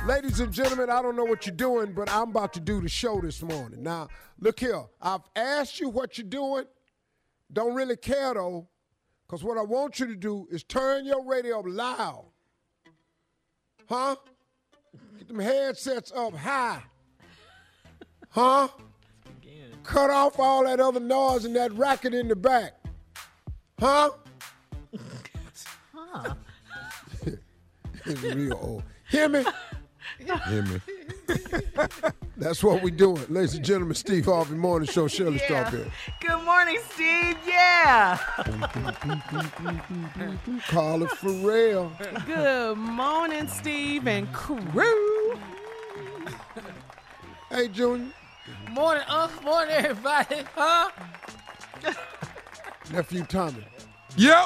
Ladies and gentlemen, I don't know what you're doing, but I'm about to do the show this morning. Now, look here. I've asked you what you're doing. Don't really care, though, because what I want you to do is turn your radio up loud. Huh? Get them headsets up high. Huh? Cut off all that other noise and that racket in the back. Huh? Huh? It's real old. Hear me? Hear me. That's what we doing. Ladies and gentlemen, Steve Harvey Morning Show. Shirley Strawberry. Good morning, Steve. Yeah. Carla Farrell. Good morning, Steve and crew. Hey, Junior. Morning, morning, everybody. Huh? Nephew Tommy. Yep.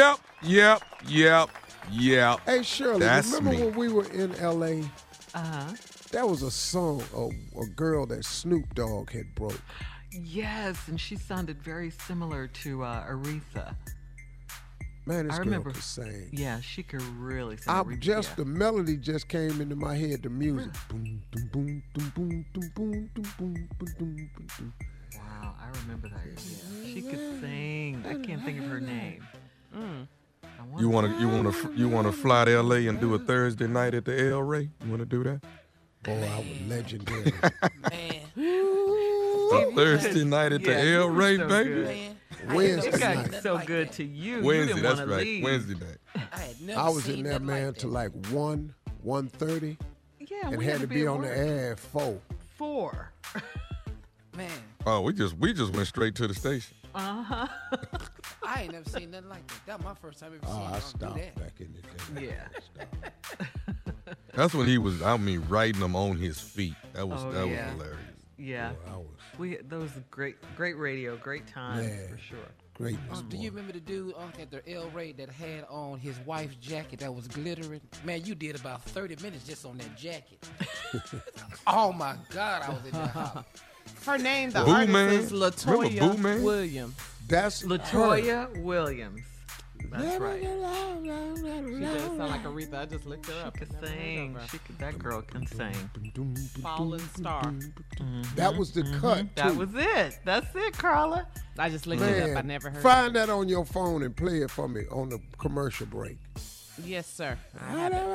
Hey, Shirley, That's remember me. when we were in L.A.? Uh-huh. That was a song, a girl that Snoop Dogg had broke. Yes, and she sounded very similar to Aretha. Man, this I girl remember. could sing. Yeah, she could really sing. Aretha, The melody just came into my head, the music. Boom, boom, boom, boom, boom, boom, boom, boom, boom, boom, boom. Wow, I remember that. Yeah, she could sing. I can't think of her name. You wanna fly to LA and do a Thursday night at the El Rey? You wanna do that? Boy, I was legendary. Man, A Thursday night at the El Rey, so baby. good. man. Wednesday It got night. so good to you. Wednesday, you didn't that's wanna right. leave. Wednesday night. I had never I was seen in there, nothing man, like till that. like 1:30, Yeah, and we had to be on at the work. air at 4. 4. Man, Oh, we just went straight to the station. Uh-huh. I ain't never seen nothing like that. That was my first time ever Oh, seeing I y'all do stopped that. back in the day. Yeah. That's when he was, riding them on his feet. That was Oh, that yeah. was hilarious. Yeah. I was Those great radio, great times Man. for sure. great this Do you morning. remember the dude at the El Rey that had on his wife's jacket that was glittering? Man, you did about 30 minutes just on that jacket. Oh my God, I was in that house. Her name, the Boo artist, Man. is Remember Boo Latoya Man? Williams. That's her. Latoya Williams. That's right. She does sound like Aretha. I just looked her She up. could Never heard sing. of her. That girl can sing. Fallen Star. That was the cut, That too. was it. That's it, Carla. I just looked it up. I Man, never heard find that on your phone and play it for me on the commercial break. of it. Yes, sir. I have it.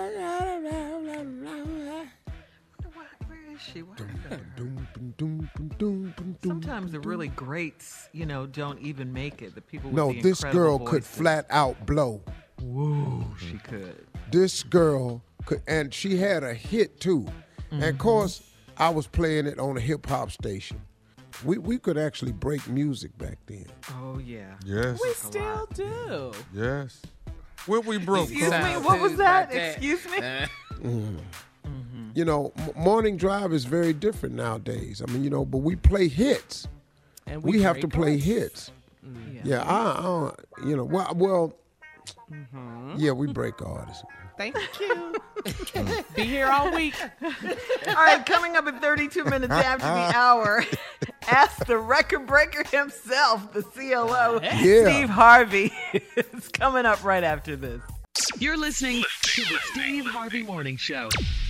Where is she? What happened to her? Sometimes the really greats, don't even make it. The people with No, the this incredible girl could voices. flat out blow. Whoa, she could. This girl could, and she had a hit too. And of course, I was playing it on a hip hop station. We could actually break music back then. Oh yeah. Yes. We still do. Yes. What we broke? Excuse Carl? me. What was that? Excuse me. You know, morning drive is very different nowadays. I mean, but we play hits. And We have to break play artists. hits. Yeah. Yeah, we break artists. Thank you. Be here all week. All right, coming up at 32 minutes after the hour, ask the record breaker himself, the CLO, Yeah. Steve Harvey, is coming up right after this. You're listening to the Steve Harvey Morning Show.